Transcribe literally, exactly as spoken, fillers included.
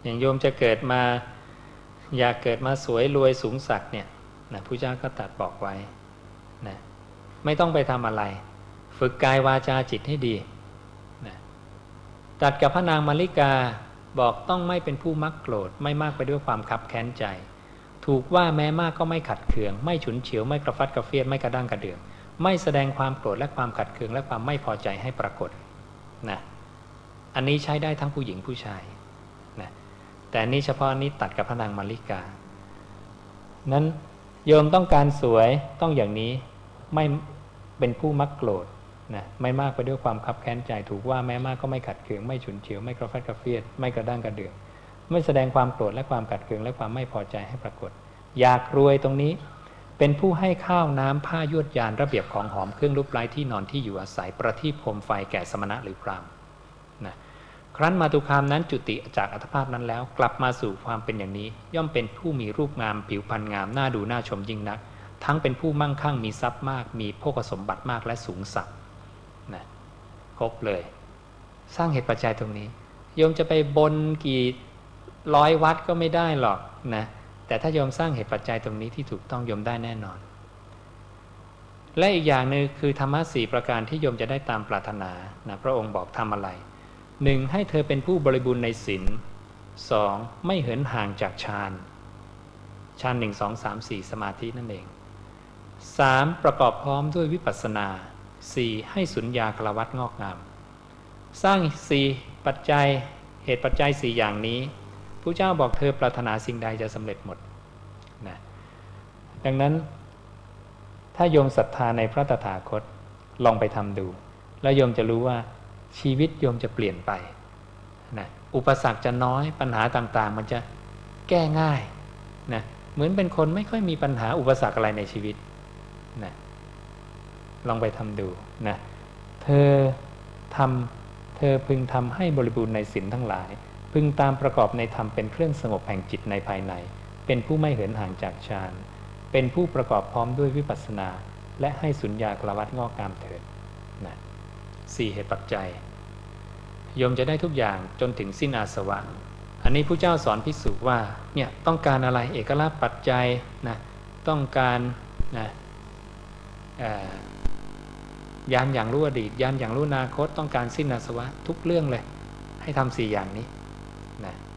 อย่างโยมจะเกิดมาอยากเกิดมาสวยรวยสูงสักดิ์เนี่ยนะพระเจ้าก็ตรัสบอกไว้นะไม่ต้องไปทำอะไรฝึกกายวาจาจิตให้ดีนะตรัสกับพระนางมาริกาบอกต้องไม่เป็นผู้มักโกรธไม่มากไปด้วยความคับแค้นใจถูกว่าแม้มากก็ไม่ขัดเคืองไม่ฉุนเฉียวไม่กระฟัดกระเฟียดไม่กระด้างกระเดื่องไม่แสดงความโกรธและความขัดเคืองและความไม่พอใจให้ปรากฏนะอันนี้ใช้ได้ทั้งผู้หญิงผู้ชายนะแต่นี้เฉพาะนี้ตัดกับพระนางมาริกานั้นโยมต้องการสวยต้องอย่างนี้ไม่เป็นผู้มักโกรธนะไม่มากไปด้วยความคับแค้นใจถูกว่าแม้มากก็ไม่ขัดเคืองไม่ฉุนเฉียวไม่กระฟัดกระเฟียดไม่กระด้างกระเดื่องไม่แสดงความโกรธและความขัดเคืองและความไม่พอใจให้ปรากฏอยากรวยตรงนี้เป็นผู้ให้ข้าวน้ำผ้ายวดยานระเบียบของหอมเครื่องรูปไล้ที่นอนที่อยู่อาศัยประทีปโคมไฟแก่สมณะหรือพราหมณ์นะครั้นมาตุคามนั้นจุติจากอัตภาพนั้นแล้วกลับมาสู่ความเป็นอย่างนี้ย่อมเป็นผู้มีรูปงามผิวพรรณงามน่าดูน่าชมยิ่งนักทั้งเป็นผู้มั่งคั่งมีทรัพย์มากมีโภคสมบัติมากและสูงสักนะครบเลยสร้างเหตุปัจจัยตรงนี้โยมจะไปบนกี่ร้อยวัดก็ไม่ได้หรอกนะแต่ถ้าโยมสร้างเหตุปัจจัยตรงนี้ที่ถูกต้องโยมได้แน่นอนและอีกอย่างหนึ่งคือธรรมะสี่ประการที่โยมจะได้ตามปรารถนานะพระองค์บอกทำอะไรหนึ่งให้เธอเป็นผู้บริบูรณ์ในศีลสองไม่เหินห่างจากฌานฌานหนึ่งสองสามสี่สมาธินั่นเองสามประกอบพร้อมด้วยวิปัสสนาสี่ให้สุญญาคลวัตงอกงามสร้างสี่ปัจจัยเหตุปัจจัยสี่อย่างนี้พระเจ้าบอกเธอปรารถนาสิ่งใดจะสำเร็จหมดนะดังนั้นถ้าโยมศรัทธาในพระตถาคตลองไปทำดูแล้วโยมจะรู้ว่าชีวิตโยมจะเปลี่ยนไปนะอุปสรรคจะน้อยปัญหาต่างๆมันจะแก้ง่ายนะเหมือนเป็นคนไม่ค่อยมีปัญหาอุปสรรคอะไรในชีวิตนะลองไปทำดูนะเธอทำเธอพึงทำให้บริบูรณ์ในศีลทั้งหลายพึงตามประกอบในธรรมเป็นเครื่องสงบแห่งจิตในภายในเป็นผู้ไม่เหินห่างจากฌานเป็นผู้ประกอบพร้อมด้วยวิปัสสนาและให้สุญญาคลวัตงอกงามเถิดนะสี่เหตุปัจจัยโยมจะได้ทุกอย่างจนถึงสิ้นอาสวะอันนี้พระเจ้าสอนภิกษุว่าเนี่ยต้องการอะไรเอกลาภปัจจัยนะต้องการนะญาณอย่างรู้อดีตญาณอย่างรู้อนาคตต้องการสิ้นอาสวะทุกเรื่องเลยให้ทำสี่อย่างนี้นะ